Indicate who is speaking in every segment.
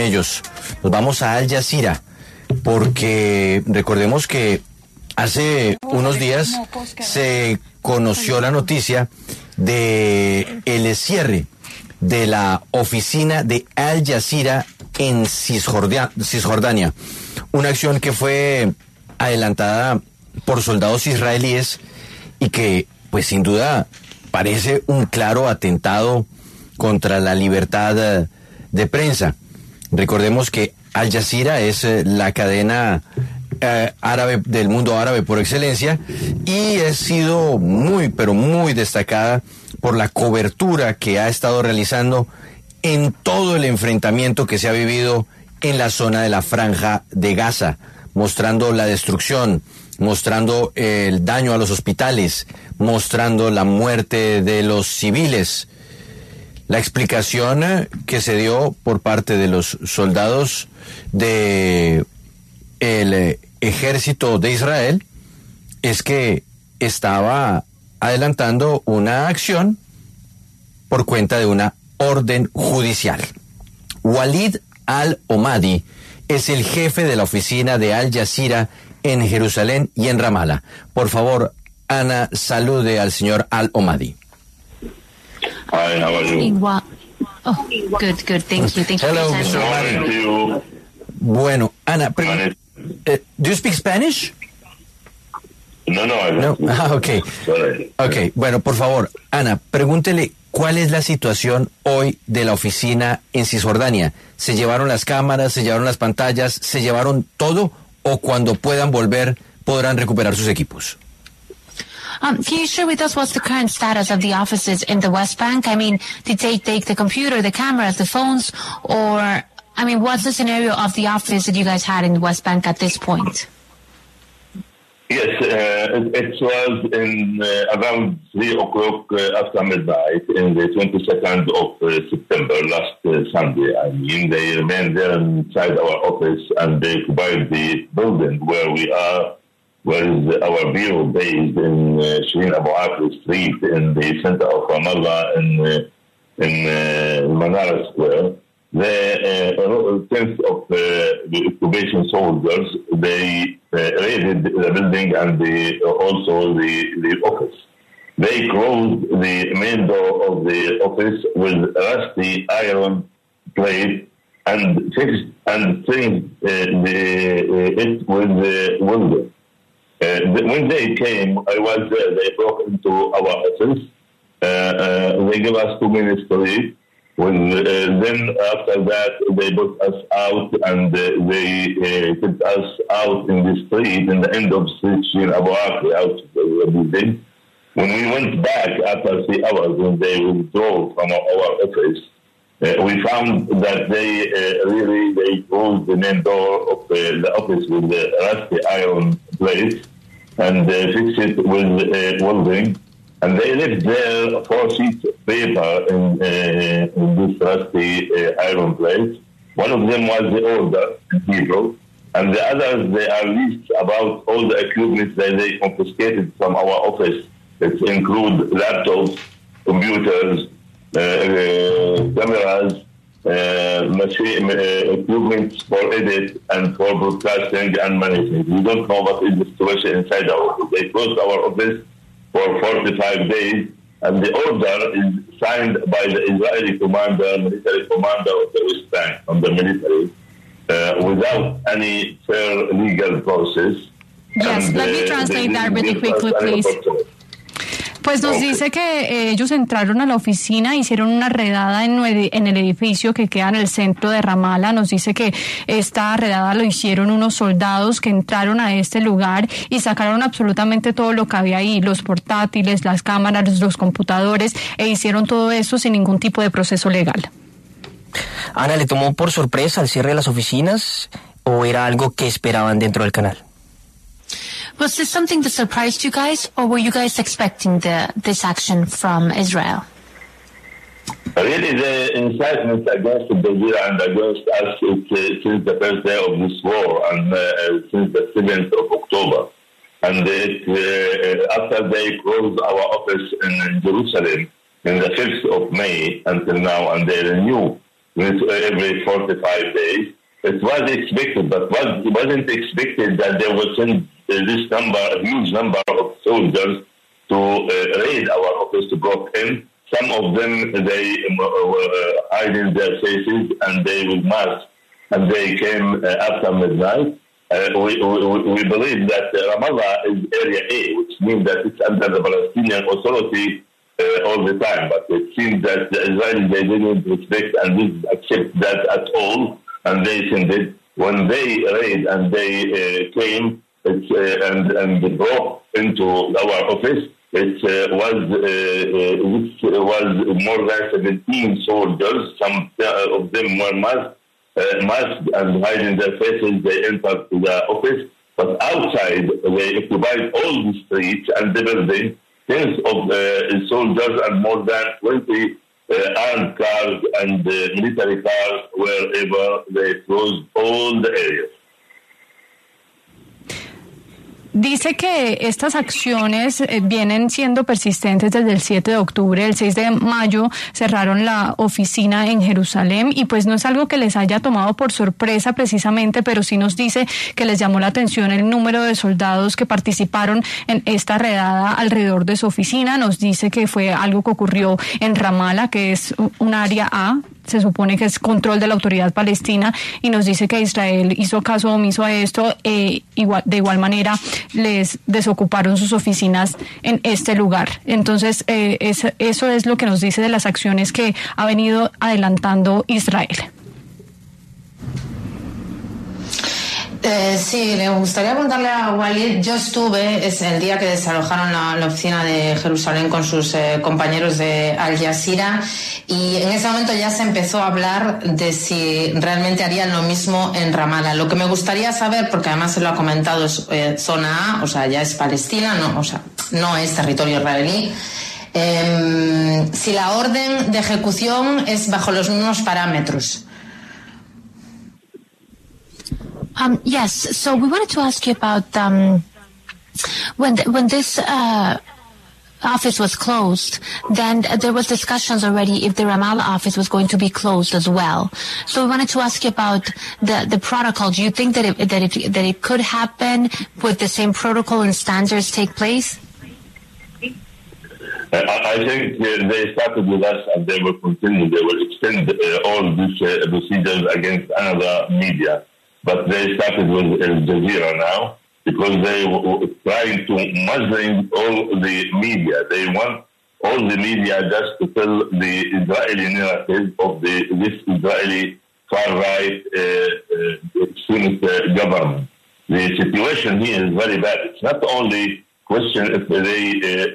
Speaker 1: Ellos. Nos vamos a Al Jazeera porque recordemos que hace unos días se conoció la noticia de el cierre de la oficina de Al Jazeera en Cisjordania, una acción que fue adelantada por soldados israelíes y que, pues sin duda, parece un claro atentado contra la libertad de prensa. Recordemos que Al Jazeera es la cadena árabe del mundo árabe por excelencia y ha sido muy, pero muy destacada por la cobertura que ha estado realizando en todo el enfrentamiento que se ha vivido en la zona de la Franja de Gaza, mostrando la destrucción, mostrando el daño a los hospitales, mostrando la muerte de los civiles. La explicación que se dio por parte de los soldados de el ejército de Israel es que estaba adelantando una acción por cuenta de una orden judicial. Walid al-Omadi es el jefe de la oficina de Al Jazeera en Jerusalén y en Ramallah. Por favor, Ana, salude al señor al-Omadi.
Speaker 2: Hi, how are you?
Speaker 3: Oh, good. Thank you.
Speaker 1: Hello, Mr. Omadi. Bueno, Ana, do you speak Spanish?
Speaker 2: No, I don't.
Speaker 1: No. Okay.
Speaker 2: Sorry.
Speaker 1: Okay, bueno, por favor, Ana, pregúntele cuál es la situación hoy de la oficina en Cisjordania. ¿Se llevaron las cámaras, se llevaron las pantallas, se llevaron todo o cuando puedan volver podrán recuperar sus equipos?
Speaker 3: Can you share with us what's the current status of the offices in the West Bank? I mean, did they take the computer, the cameras, the phones, or, I mean, what's the scenario of the office that you guys had in the West Bank at this point?
Speaker 2: Yes, it was in around 3 o'clock after midnight in the 22nd of September, last Sunday. I mean, they remained there inside our office and they occupied the building where we are, where is our bureau based in Shireen Abu Akleh Street in the center of Ramallah in Manara Square. The 10th of the occupation soldiers, they raided the building and also the office. They closed the main door of the office with rusty iron plate and fixed and changed it with window. When they came, I was there. They broke into our office. They gave us 2 minutes to leave. Then after that, they put us out and they took us out in the street, in the end of street, Abu Akleh, out of the building. When we went back after 3 hours, when they withdrew from our office, we found that they closed the main door of the office with the rusty iron plate and fixed it with welding. And they left there 4 sheets of paper in this rusty iron plate. One of them was the order in Hebrew, and the others, they are lists about all the equipment that they confiscated from our office. It include laptops, computers, cameras, machine equipment for edit and for broadcasting and management. We don't know what is the situation inside our office. They closed our office for 45 days, and the order is signed by the Israeli military commander of the West Bank, from the military, without any fair legal process.
Speaker 4: Yes,
Speaker 2: and,
Speaker 4: let me translate that really quickly, please. Pues nos dice que ellos entraron a la oficina, hicieron una redada en el edificio que queda en el centro de Ramallah. Nos dice que esta redada lo hicieron unos soldados que entraron a este lugar y sacaron absolutamente todo lo que había ahí, los portátiles, las cámaras, los computadores, e hicieron todo eso sin ningún tipo de proceso legal.
Speaker 5: Ana, ¿le tomó por sorpresa el cierre de las oficinas o era algo que esperaban dentro del canal?
Speaker 3: Was this something that surprised you guys, or were you guys expecting this action from Israel?
Speaker 2: Really, the incitement against Jazeera and against us since the first day of this war and since the 7th of October. And after they closed our office in Jerusalem in the 5th of May until now, and they renew every 45 days. It was expected, but wasn't expected that they would send a huge number of soldiers to raid our office, to break in. Some of them, they were hiding their faces and they would march, and they came after midnight. We believe that Ramallah is Area A, which means that it's under the Palestinian Authority all the time. But it seems that the Israelis, they didn't respect and didn't accept that at all, and they sent it. When they raid and they came and broke into our office, it was more than 17 soldiers. Some of them were masked and hiding their faces. They entered the office, but outside they occupied all the streets and the building. Tens of soldiers and more than 20 armed cars and military cars wherever they closed all the areas.
Speaker 4: Dice que estas acciones vienen siendo persistentes desde el 7 de octubre. El 6 de mayo cerraron la oficina en Jerusalén y pues no es algo que les haya tomado por sorpresa precisamente, pero sí nos dice que les llamó la atención el número de soldados que participaron en esta redada alrededor de su oficina. Nos dice que fue algo que ocurrió en Ramallah, que es un área A, se supone que es control de la autoridad palestina, y nos dice que Israel hizo caso omiso a esto. De igual manera les desocuparon sus oficinas en este lugar. Entonces eso es lo que nos dice de las acciones que ha venido adelantando Israel.
Speaker 6: Sí, le gustaría preguntarle a Walid. Yo estuve, es el día que desalojaron la oficina de Jerusalén con sus compañeros de Al Jazeera, y en ese momento ya se empezó a hablar de si realmente harían lo mismo en Ramallah. Lo que me gustaría saber, porque además se lo ha comentado, es zona A, o sea, ya es Palestina, no es territorio israelí. Si la orden de ejecución es bajo los mismos parámetros.
Speaker 3: Yes, so we wanted to ask you about when this office was closed, then there was discussions already if the Ramallah office was going to be closed as well. So we wanted to ask you about the protocol. Do you think that it could happen with the same protocol and standards take place?
Speaker 2: I think they started with us and they will continue. They will extend all these procedures against another media. But they started with Al Jazeera now because they were trying to muzzle all the media. They want all the media just to tell the Israeli narrative of this Israeli far-right extremist government. The situation here is very bad. It's not only question if they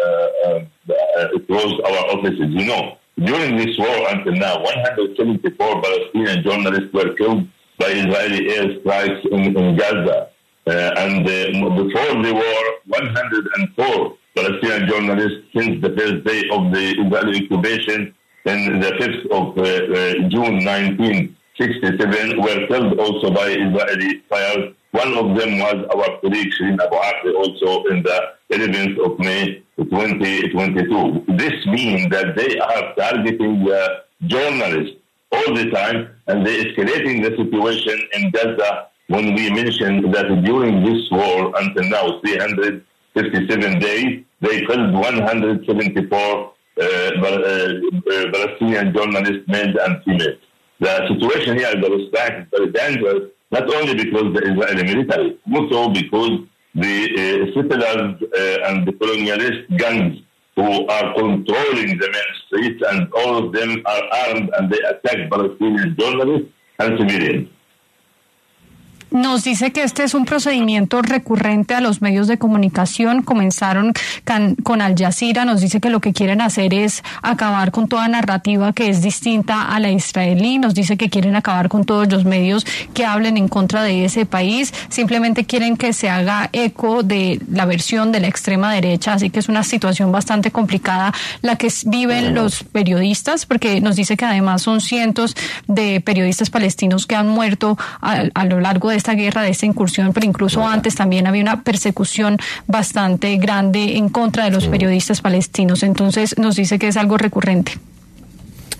Speaker 2: close our offices. You know, during this war until now, 174 Palestinian journalists were killed by Israeli airstrikes in Gaza. And before the war, 104 Palestinian journalists since the first day of the Israeli occupation in the 5th of June 1967 were killed also by Israeli fire. One of them was our colleague Shireen Abu Akleh, also in the 11th of May 2022. This means that they are targeting journalists all the time, and they're escalating the situation in Gaza. When we mentioned that during this war until now, 357 days, they killed 174 Palestinian journalists, males and females. The situation here in the West Bank is very dangerous, not only because the Israeli military, also because the settlers and the colonialist gangs who are controlling the main streets, and all of them are armed and they attack Palestinian journalists and civilians.
Speaker 4: Nos dice que este es un procedimiento recurrente a los medios de comunicación. Comenzaron con Al Jazeera. Nos dice que lo que quieren hacer es acabar con toda narrativa que es distinta a la israelí. Nos dice que quieren acabar con todos los medios que hablen en contra de ese país. Simplemente quieren que se haga eco de la versión de la extrema derecha. Así que es una situación bastante complicada la que viven los periodistas, porque nos dice que además son cientos de periodistas palestinos que han muerto a lo largo de esta guerra, de esta incursión, pero incluso antes también había una persecución bastante grande en contra de los periodistas palestinos. Entonces nos dice que es algo recurrente.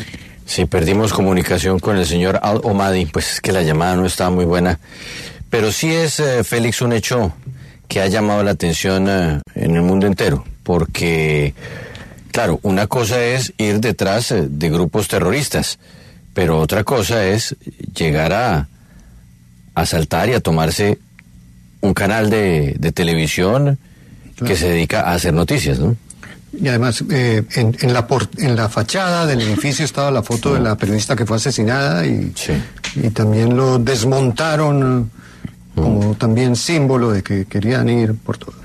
Speaker 1: Sí, perdimos comunicación con el señor Al-Omadi, pues es que la llamada no estaba muy buena. Pero sí es, Félix, un hecho que ha llamado la atención en el mundo entero, porque, claro, una cosa es ir detrás de grupos terroristas, pero otra cosa es llegar a asaltar y a tomarse un canal de televisión que se dedica a hacer noticias, ¿no?
Speaker 7: Y además, en la fachada del edificio estaba la foto de la periodista que fue asesinada y también lo desmontaron como también símbolo de que querían ir por todo.